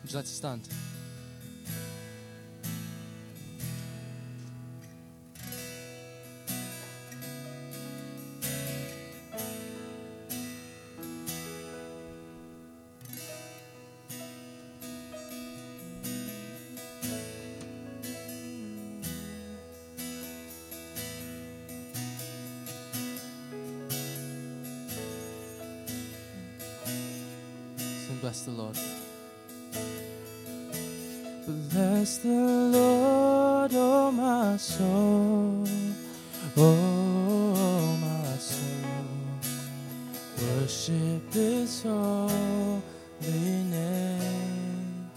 Would you like to stand? Bless the Lord. Bless the Lord, oh my soul, oh my soul. Worship His holy name.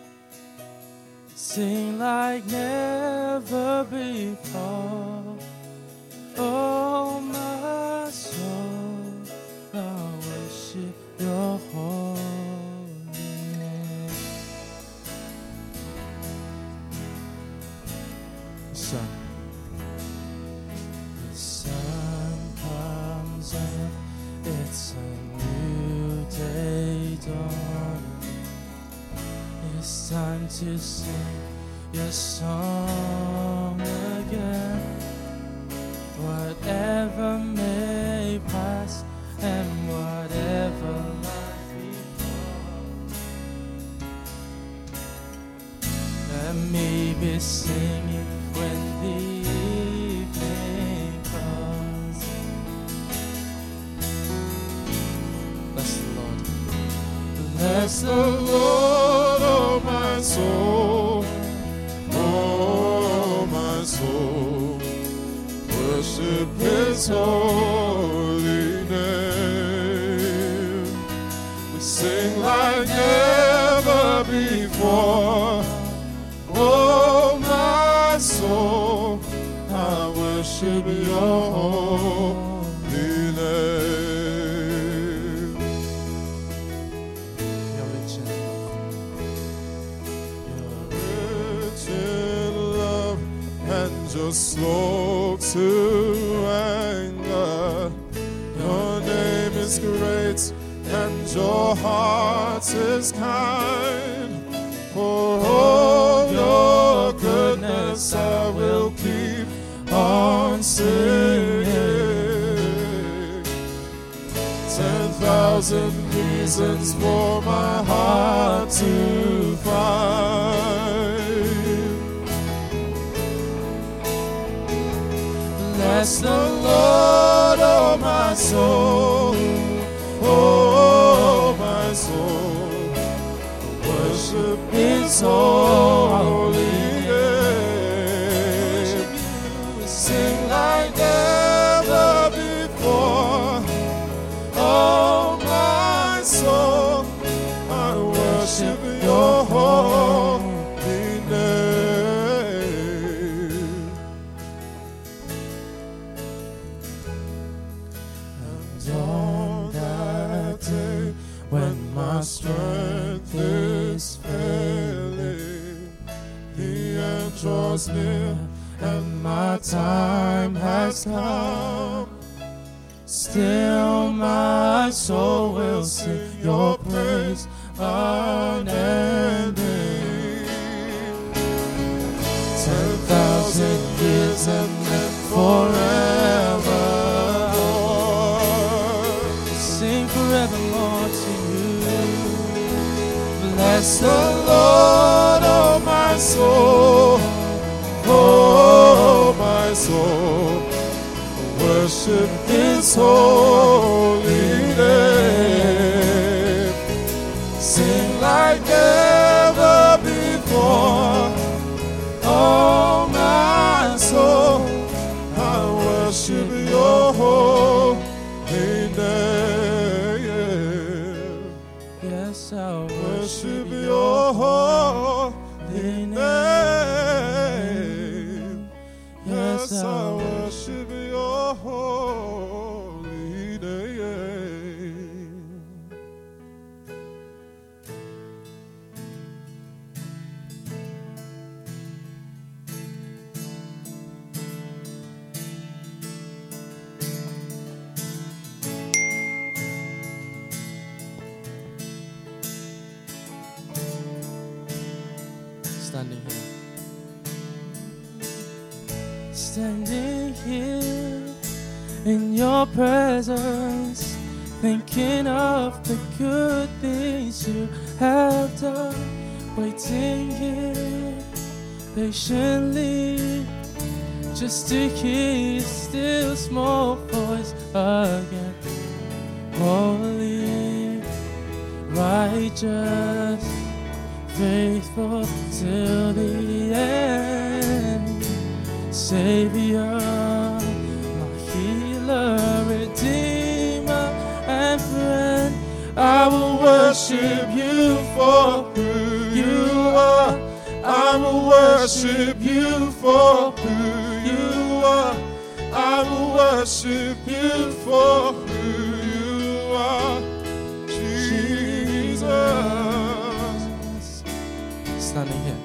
Sing like never before. Oh my soul, I worship Your holy. The sun comes up, it's a new day dawning. It's time to sing your song again. Whatever may pass and whatever lies before, let me be singing when the evening comes. Bless the Lord. Bless the Lord, oh my soul, oh my soul. Worship His holy name. We sing like never before. Oh my soul, I worship Your holy name. You're rich in love and You're slow to anger. Your name is great and Your heart is kind. For all Your goodness I will keep on singing. 10,000 reasons for my heart to find. Bless the Lord, oh my soul, oh my soul. Worship His holy name. Sing like never before. Oh my soul, I worship Your holy name. And on that day when my strength is failing, the end draws near and my time has come, still my soul will sing Your praise unending. 10,000 years and then forever. Sing forevermore to You. Bless the Lord, oh my soul, oh my soul. Worship His holy name. Sing like never before. Oh my soul, I worship Your holy name. Yes, I worship Your holy name. Yes, I worship Your holy name. standing here. Standing here in your presence, thinking of the good things you have done. Waiting here patiently, just to hear your still small voice again. Holy, righteous, faithful till the end. Savior, my healer, redeemer, and friend, I will worship you for who you are. I will worship you for who you are. I will worship you for who you are, Jesus. Standing here.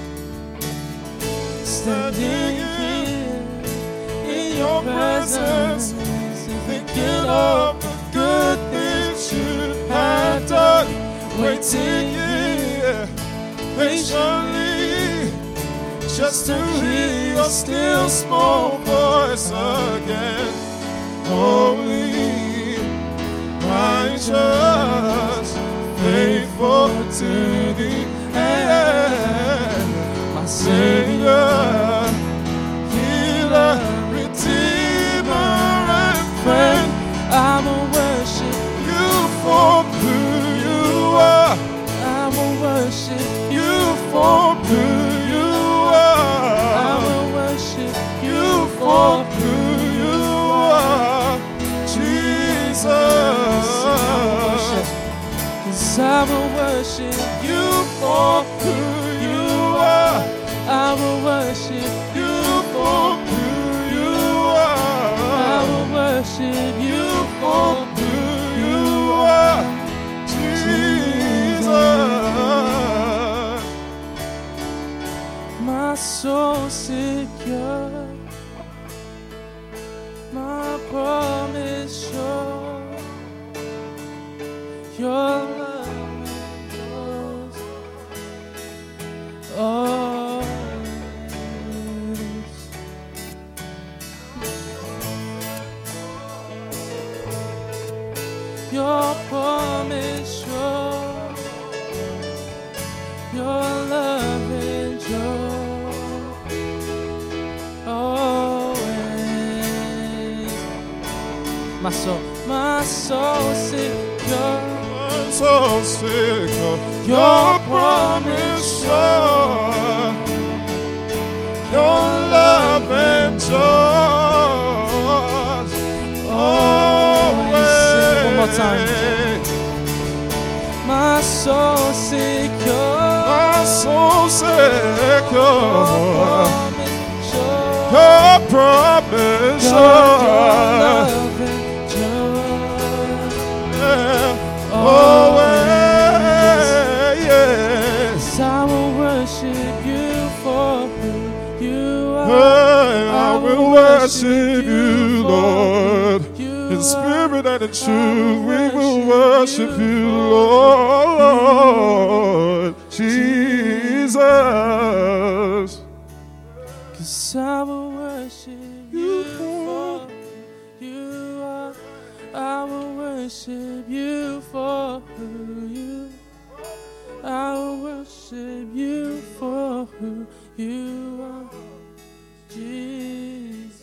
Standing here in your presence, thinking of the good things you have done. Waiting here patiently, just to hear your still small voice again. Holy, righteous, faithful to the end. My Savior, healer, redeemer, and friend, I will worship you for who you are. I will worship you for who you are. I will worship you for who you are, Jesus. 'Cause I will worship you for who you are. I will worship you for who you are. I will worship you for who you are, Jesus. My soul secure, my promise sure. Your love endures always. Your promise sure. Your love endures always. My soul secure. So secure, your promise sure, your love endures always. One more time. My soul secure, my soul secure, your promise your sure, love endures always, yes. I will worship you for who you are. I will worship you, Lord. In spirit and in truth, we will worship you, Lord. Jesus. 'Cause I will worship you for who you are. I will worship you for who you are. I will worship you for who you are, Jesus.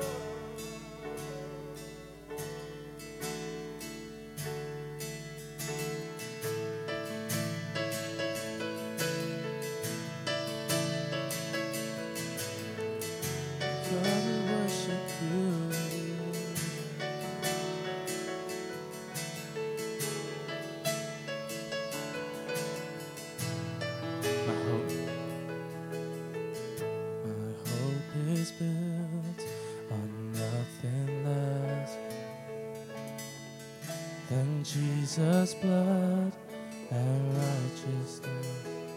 I will worship you. My hope is built on nothing less than Jesus' blood and righteousness.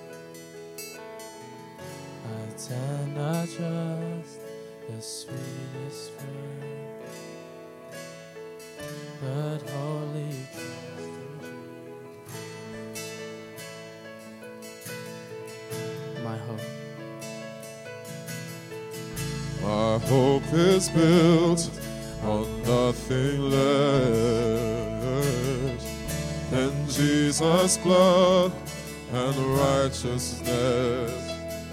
I dare not trust the sweetest friend, but wholly trust in Jesus. My hope. hope is built on nothing less than Jesus' blood and righteousness.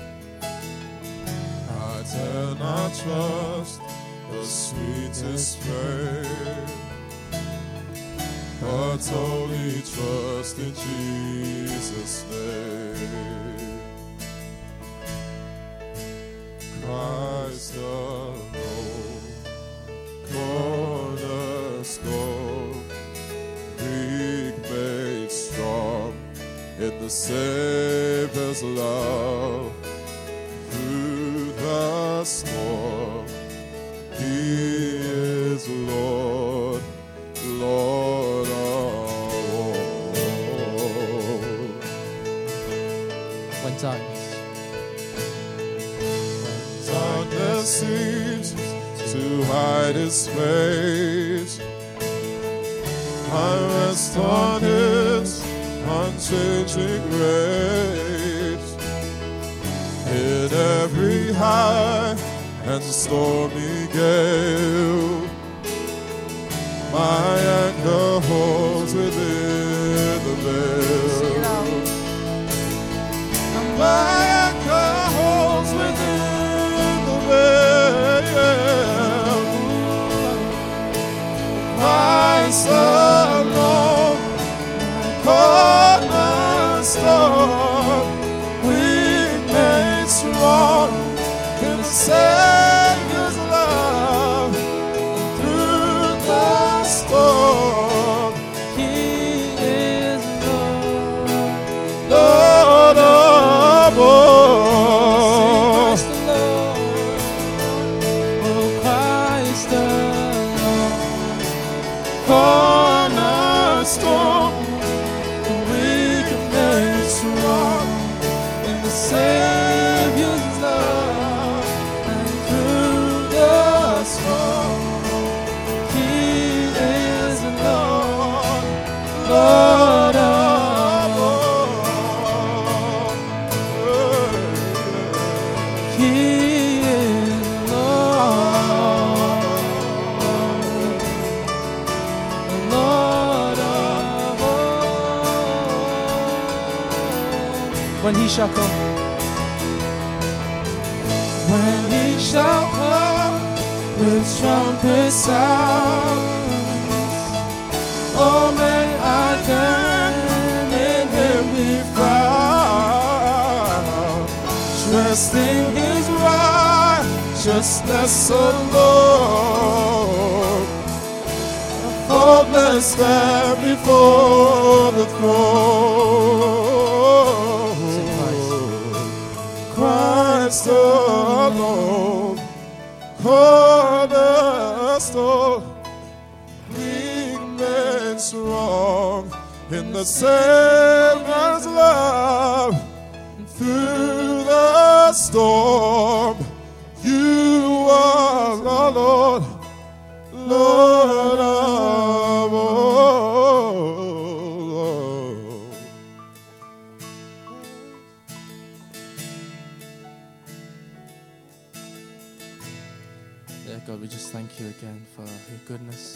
I dare not trust the sweetest frame, but only trust in Jesus' name. Christ alone, cornerstone, weak made strong in the Savior's love. Through the storm, He is Lord, Lord of all. When darkness seems to hide His face, I rest on His unchanging grace. In every high and stormy gale, my anchor holds within the veil. And my anchor holds within the veil. Christ alone, cornerstone, weak made strong in the Savior's love. Through the storm, He is Lord, Lord of all. Christ alone, oh Christ alone, Cornerstone, weak made strong in the Savior's love, and through the storm, He is Lord, Lord of all. He is Lord, Lord of all. When He shall come, when He shall come with trumpet sounds, oh may I then in Him be found, trusting His righteousness alone, Faultless stand before the throne. Christ alone, cornerstone, weak made strong in the Savior's love. Through the storm, You are the Lord, Lord of all. Yeah, God, we just thank You again for Your goodness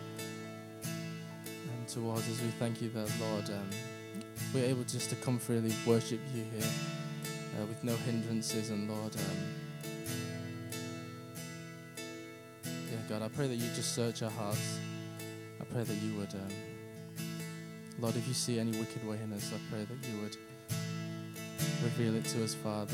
and towards us. We thank You that, Lord, we're able just to come freely worship You here with no hindrances. And Lord, yeah, God, I pray that You just search our hearts. I pray that You would, Lord, if You see any wicked way in us, I pray that You would reveal it to us, Father.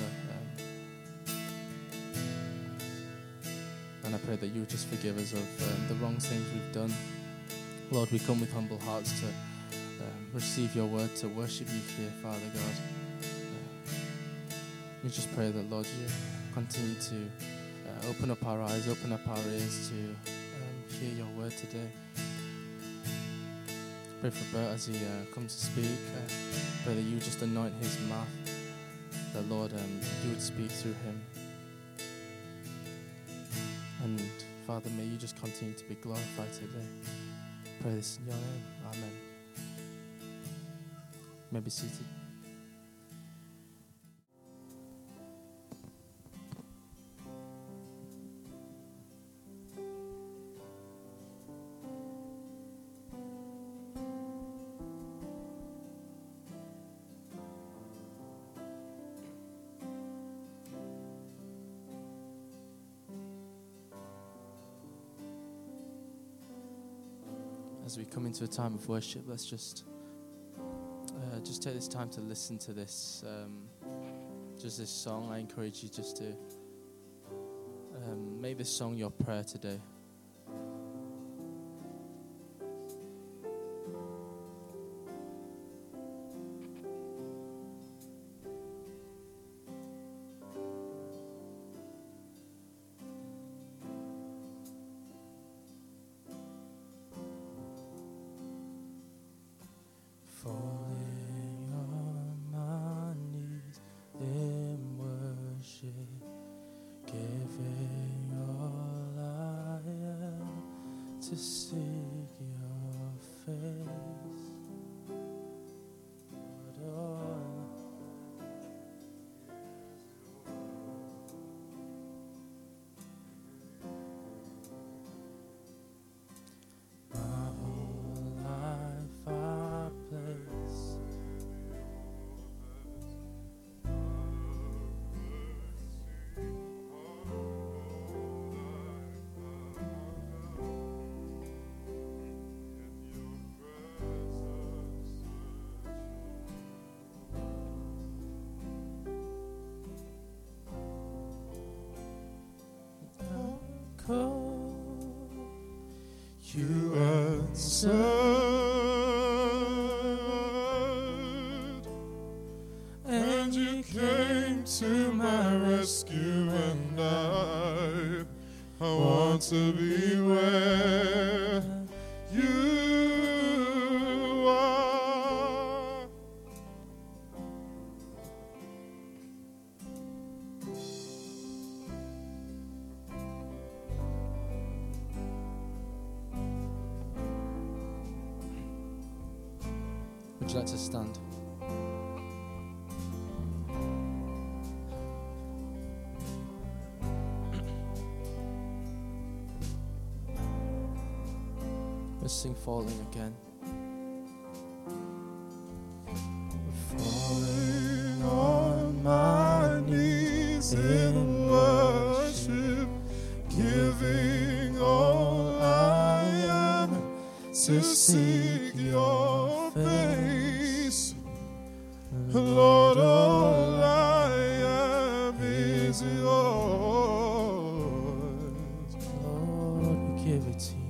And I pray that You would just forgive us of the wrong things we've done. Lord, we come with humble hearts to receive Your word, to worship You here, Father God. We just pray that, Lord, You continue to open up our eyes, open up our ears to hear Your word today. Pray for Bert as he comes to speak. Pray that You would just anoint his mouth, that, Lord, You would speak through him. And Father, may You just continue to be glorified today. Pray this in Your name. Amen. You may be seated. as we come into a time of worship, let's just take this time to listen to this, just this song. I encourage you just to make this song your prayer today. Falling on my knees in worship, giving all I am to seek your face. You answered, and you came to my rescue, and I want to be where you are. Would you like to stand? Let's sing Falling again. Falling on my knees in worship, giving all I am to seek your face. Lord, all I am is yours. Lord, we give it to you.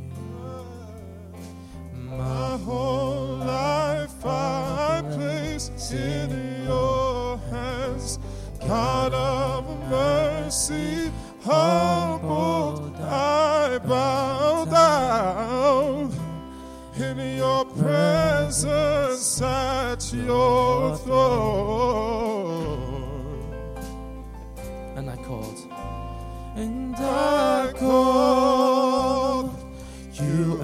My whole life I place in your hands. God of mercy, humbled I bow down in your presence at your throne. And I called. And I called. You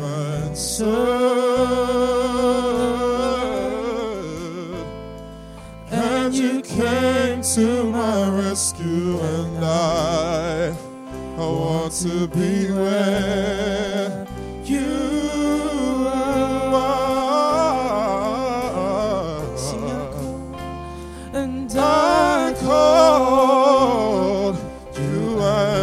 answered. And you came to my rescue, and I want to be where you are. And I called, you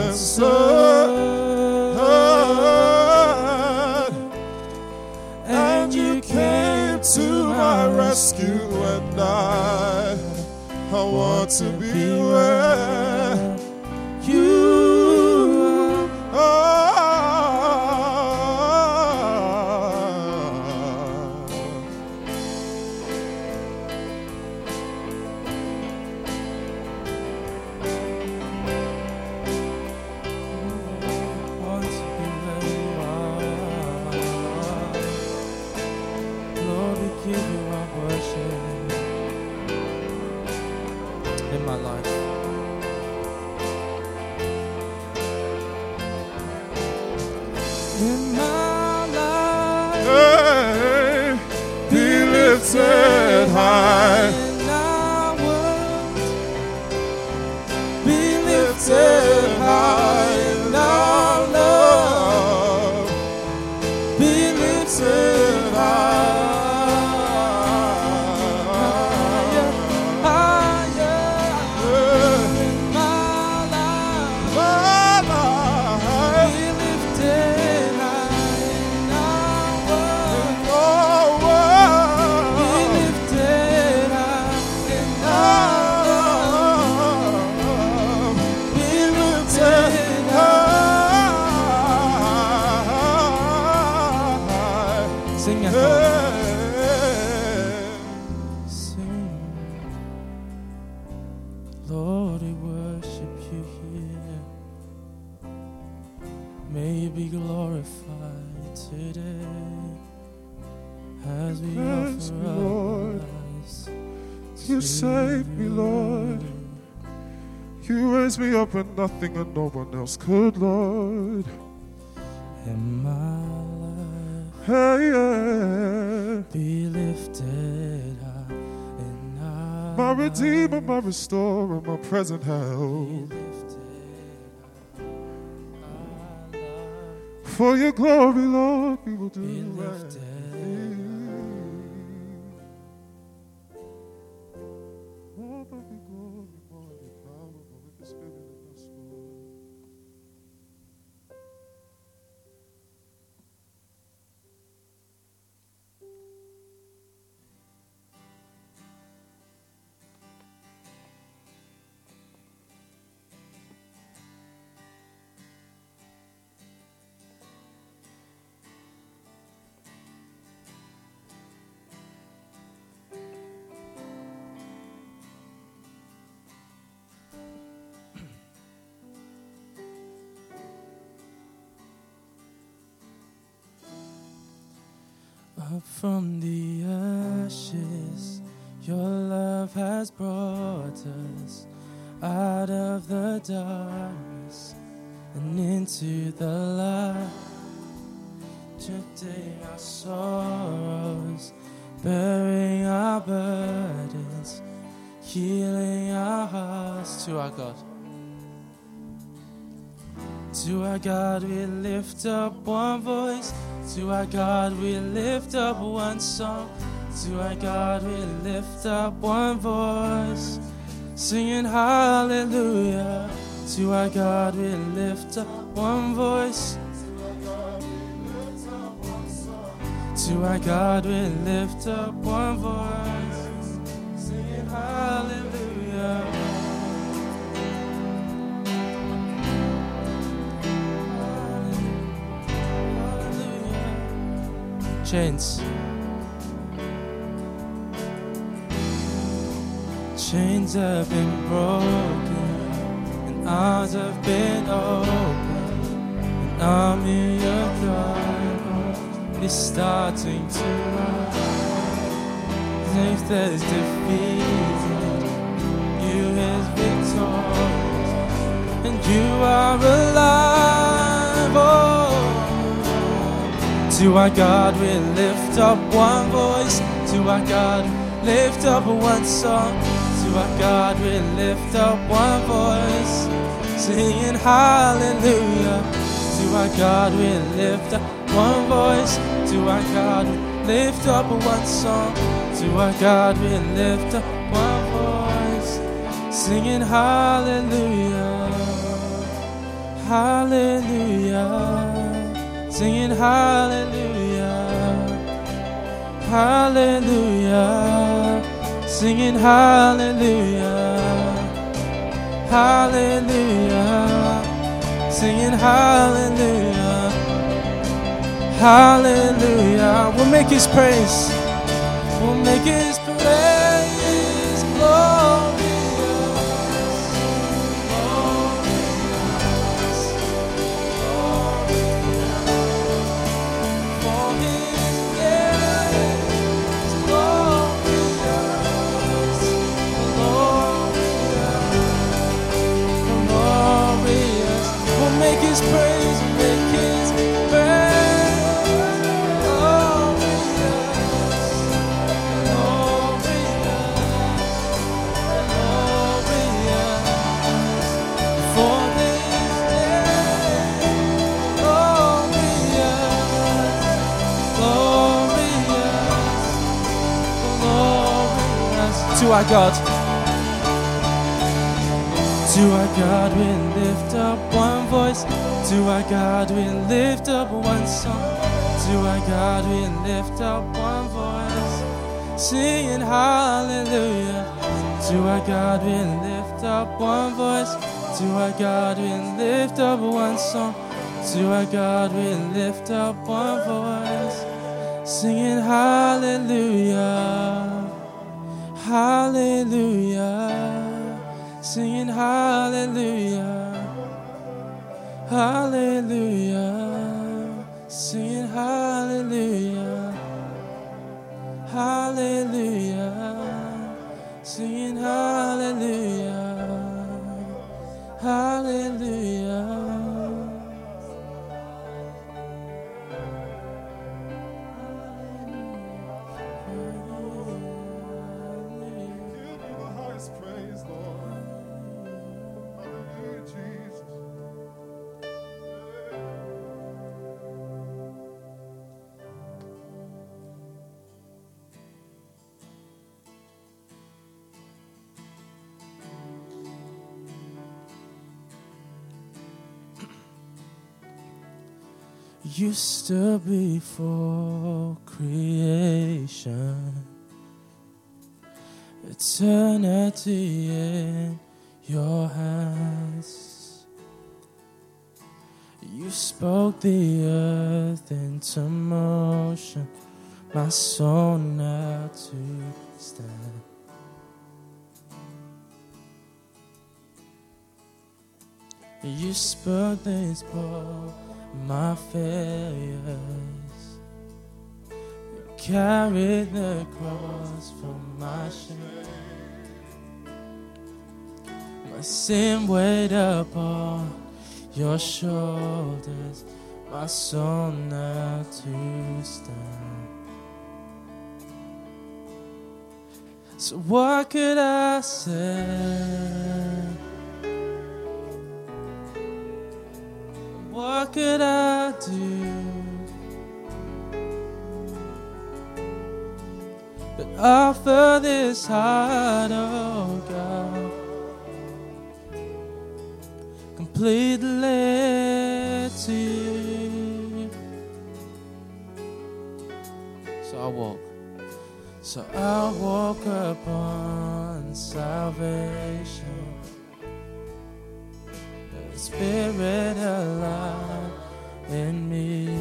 answered, and you came to my rescue, and I want to be where you in my life. In my life, hey, be lifted high. In our world, be lifted high. In our love, be lifted high. Lord, we worship you here. May you be glorified today as we Cleanse offer me, our Lord. lives. You saved me, Lord. You raised me up when nothing and no one else could, Lord. And my life Hey, yeah. be lifted high, and our My Redeemer, my Restorer, my present help. For your glory, Lord, we will do right. More of your glory, more of your power, more of your spirit in us, Lord. Up from the ashes, your love has brought us out of the darkness and into the light. Today our sorrows, bearing our burdens, healing our hearts to our God. To our God we lift up one voice. To our God we lift up one song. To our God we lift up one voice, singing hallelujah. To our God we lift up one voice. To our God we lift up one voice, singing hallelujah. Chains. Chains have been broken and eyes have been opened, and I'm in your throne. It's starting to rise. Faith is defeated, you is victorious, and you are alive. Oh. To our God we lift up one voice. To our God we lift up one song. To our God we lift up one voice, singing hallelujah. To our God we lift up one voice. To our God we lift up one song. To our God we lift up one voice, singing hallelujah. Hallelujah. Singing hallelujah, hallelujah, singing hallelujah, hallelujah, singing hallelujah, hallelujah. We'll make his praise, we'll make his praise glorious. Make his praise, make his praise glorious, glorious, for this day, glorious, glorious, to our God. To our God we lift up one voice. To our God we lift up one song. To our God we lift up one voice, singing hallelujah. To our God we lift up one voice. To our God we lift up one song. To our God we lift up one voice, singing hallelujah. Hallelujah. singing hallelujah, hallelujah, singing hallelujah, hallelujah, singing hallelujah, hallelujah. You stood before creation, eternity in your hands. You spoke the earth into motion, my soul now to stand. You spoke this book, my failures. You carried the cross for my shame. My sin weighed upon your shoulders, my soul now to stand. So what could I say? What could I do but offer this heart, oh God, completely to you? So I walk upon salvation, Spirit alive in me.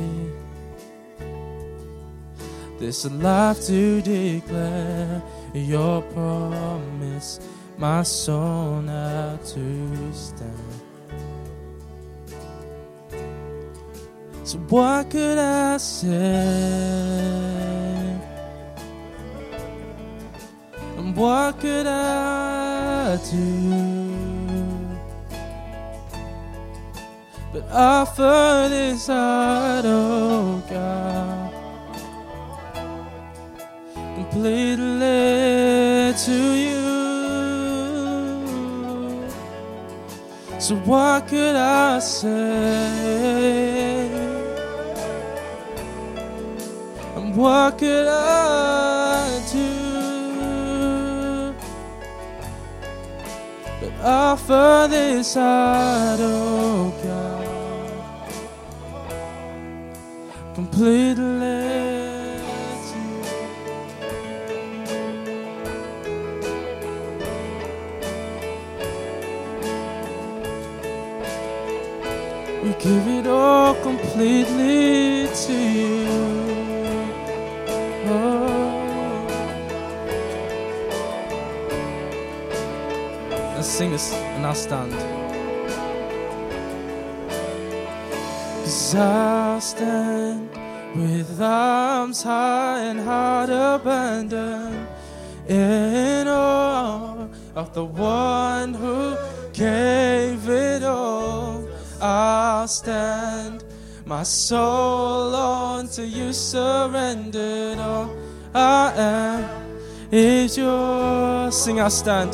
This life to declare your promise, my soul now to stand. So what could I say? And what could I do but offer this heart, oh God, completely to you? So what could I say? And what could I do but offer this heart, oh God, completely to you? We give it all completely to you. Let's sing this and I'll stand. 'Cause I'll stand with arms high and heart abandoned, in awe of the one who gave it all. I'll stand, my soul unto you surrendered. All I am is yours. Sing, I'll stand.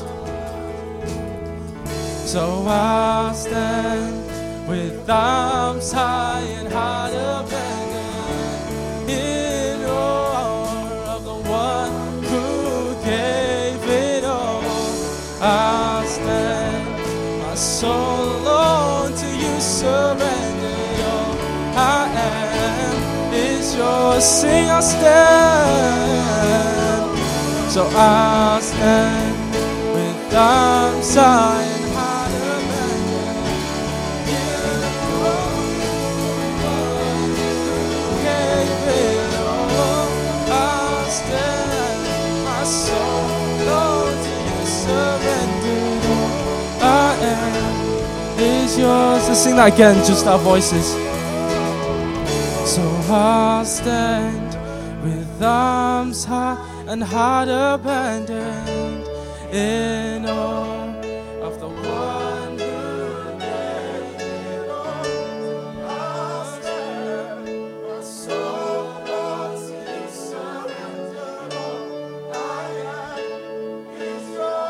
So I'll stand with arms high and heart abandoned, in awe of the one who gave it all. I'll stand, my soul unto you surrendered. All I am is yours. Sing, I'll stand. So I'll stand with arms high and is yours. Let's sing that again, just our voices. So I'll stand with arms high and heart abandoned in awe of the one who made it all. I'll stand, my soul lost, you surrendered all. I am is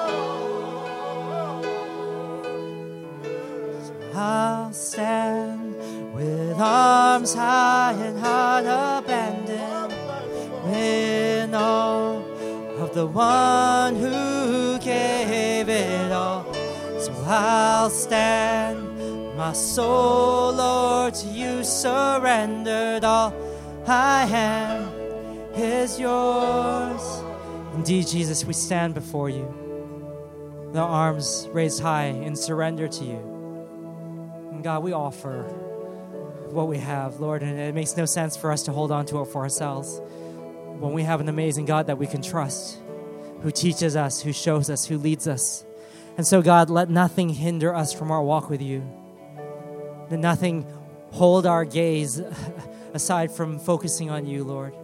yours. I'll stand with arms high and heart abandoned in awe of the one who gave it all. So I'll stand, my soul, Lord, to you surrendered all. I am is yours. Indeed, Jesus, we stand before you, with our arms raised high in surrender to you. And God, we offer what we have, Lord, and it makes no sense for us to hold on to it for ourselves when we have an amazing God that we can trust, who teaches us, who shows us, who leads us. And so, God, let nothing hinder us from our walk with you. Let nothing hold our gaze aside from focusing on you, Lord.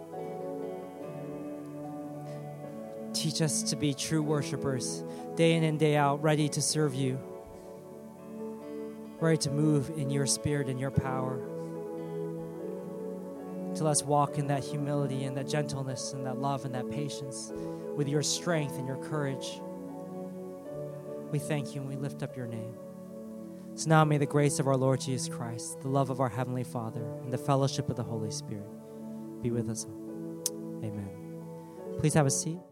Teach us to be true worshipers, day in and day out, ready to serve you, ready to move in your spirit and your power. To let us walk in that humility and that gentleness and that love and that patience with your strength and your courage. We thank you and we lift up your name. So now may the grace of our Lord Jesus Christ, the love of our Heavenly Father, and the fellowship of the Holy Spirit be with us all. Amen. Please have a seat.